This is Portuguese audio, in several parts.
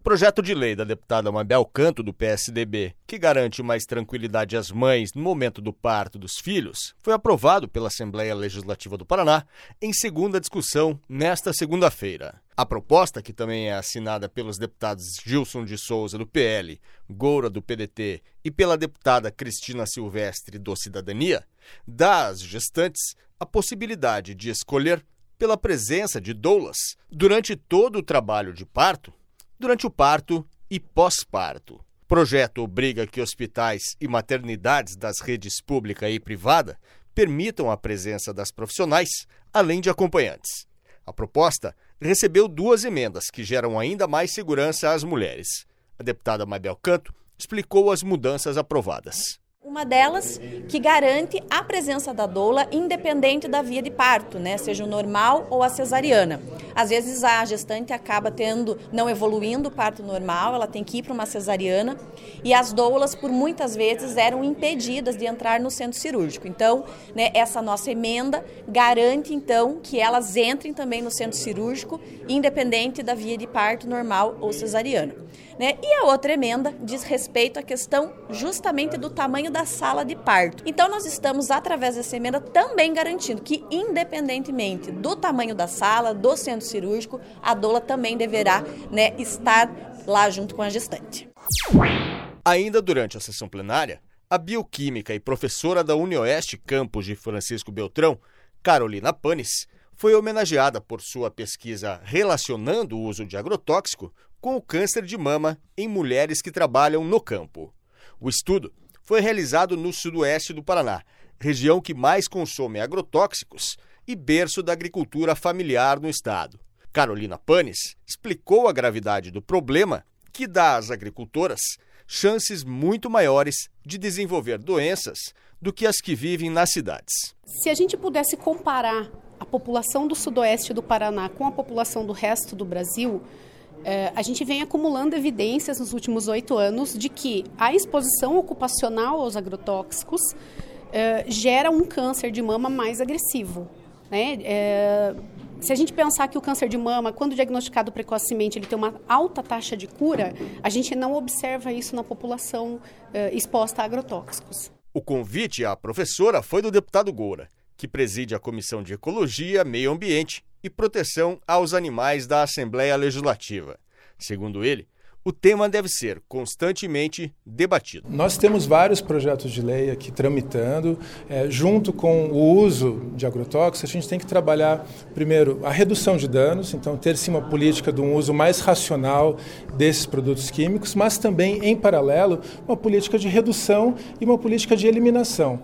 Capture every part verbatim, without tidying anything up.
projeto de lei da deputada Mabel Canto, do P S D B, que garante mais tranquilidade às mães no momento do parto dos filhos, foi aprovado pela Assembleia Legislativa do Paraná em segunda discussão nesta segunda-feira. A proposta, que também é assinada pelos deputados Gilson de Souza, do P L, Goura, do P D T, e pela deputada Cristina Silvestre, do Cidadania, dá às gestantes a possibilidade de escolher pela presença de doulas durante todo o trabalho de parto, durante o parto e pós-parto. O projeto obriga que hospitais e maternidades das redes pública e privada permitam a presença das profissionais, além de acompanhantes. A proposta recebeu duas emendas que geram ainda mais segurança às mulheres. A deputada Mabel Canto explicou as mudanças aprovadas. Uma delas que garante a presença da doula independente da via de parto, né? Seja o normal ou a cesariana. Às vezes a gestante acaba tendo, não evoluindo o parto normal, ela tem que ir para uma cesariana e as doulas por muitas vezes eram impedidas de entrar no centro cirúrgico. Então, né, essa nossa emenda garante então que elas entrem também no centro cirúrgico independente da via de parto normal ou cesariana. Né? E a outra emenda diz respeito à questão justamente do tamanho da sala de parto. Então nós estamos, através dessa emenda, também garantindo que, independentemente do tamanho da sala, do centro cirúrgico, a doula também deverá, né, estar lá junto com a gestante. Ainda durante a sessão plenária, a bioquímica e professora da UniOeste Campus de Francisco Beltrão, Carolina Panis, foi homenageada por sua pesquisa relacionando o uso de agrotóxico com o câncer de mama em mulheres que trabalham no campo. O estudo foi realizado no sudoeste do Paraná, região que mais consome agrotóxicos e berço da agricultura familiar no estado. Carolina Panis explicou a gravidade do problema, que dá às agricultoras chances muito maiores de desenvolver doenças do que as que vivem nas cidades. Se a gente pudesse comparar a população do sudoeste do Paraná com a população do resto do Brasil, eh, a gente vem acumulando evidências nos últimos oito anos de que a exposição ocupacional aos agrotóxicos eh, gera um câncer de mama mais agressivo, né? Eh, se a gente pensar que o câncer de mama, quando diagnosticado precocemente, ele tem uma alta taxa de cura, a gente não observa isso na população eh, exposta a agrotóxicos. O convite à professora foi do deputado Goura, que preside a Comissão de Ecologia, Meio Ambiente e Proteção aos Animais da Assembleia Legislativa. Segundo ele, o tema deve ser constantemente debatido. Nós temos vários projetos de lei aqui tramitando. É, junto com o uso de agrotóxicos, a gente tem que trabalhar, primeiro, a redução de danos, então ter sim uma política de um uso mais racional desses produtos químicos, mas também, em paralelo, uma política de redução e uma política de eliminação.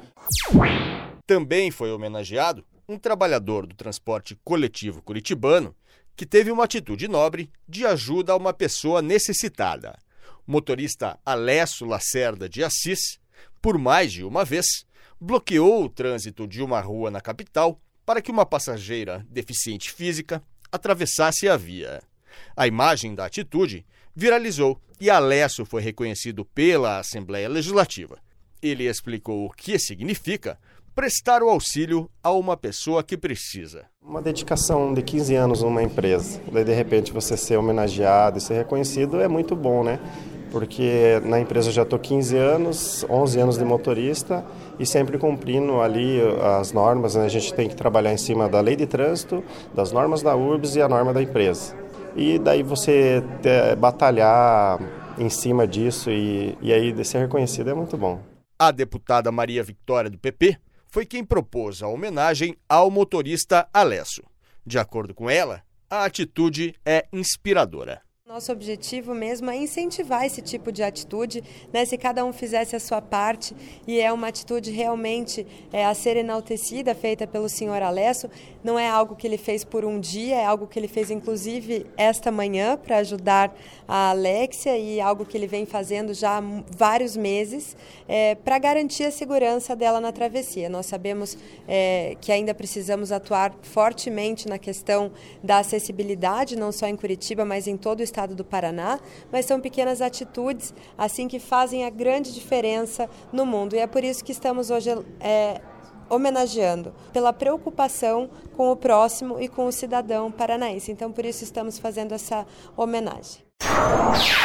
Também foi homenageado um trabalhador do transporte coletivo curitibano que teve uma atitude nobre de ajuda a uma pessoa necessitada. O motorista Alessio Lacerda de Assis, por mais de uma vez, bloqueou o trânsito de uma rua na capital para que uma passageira deficiente física atravessasse a via. A imagem da atitude viralizou e Alessio foi reconhecido pela Assembleia Legislativa. Ele explicou o que significa prestar o auxílio a uma pessoa que precisa. Uma dedicação de quinze anos numa empresa, daí de repente você ser homenageado e ser reconhecido é muito bom, né? Porque na empresa eu já estou quinze anos, onze anos de motorista e sempre cumprindo ali as normas, né? A gente tem que trabalhar em cima da lei de trânsito, das normas da URBS e a norma da empresa. E daí você é, batalhar em cima disso e, e aí de ser reconhecido é muito bom. A deputada Maria Vitória, do P P, foi quem propôs a homenagem ao motorista Alessio. De acordo com ela, a atitude é inspiradora. Nosso objetivo mesmo é incentivar esse tipo de atitude, né? Se cada um fizesse a sua parte, e é uma atitude realmente é, a ser enaltecida, feita pelo senhor Alessio. Não é algo que ele fez por um dia, é algo que ele fez inclusive esta manhã para ajudar a Alexia e algo que ele vem fazendo já há vários meses é, para garantir a segurança dela na travessia. Nós sabemos é, que ainda precisamos atuar fortemente na questão da acessibilidade, não só em Curitiba, mas em todo o estado do Paraná, mas são pequenas atitudes assim que fazem a grande diferença no mundo. E é por isso que estamos hoje é, homenageando, pela preocupação com o próximo e com o cidadão paranaense. Então, por isso estamos fazendo essa homenagem. Música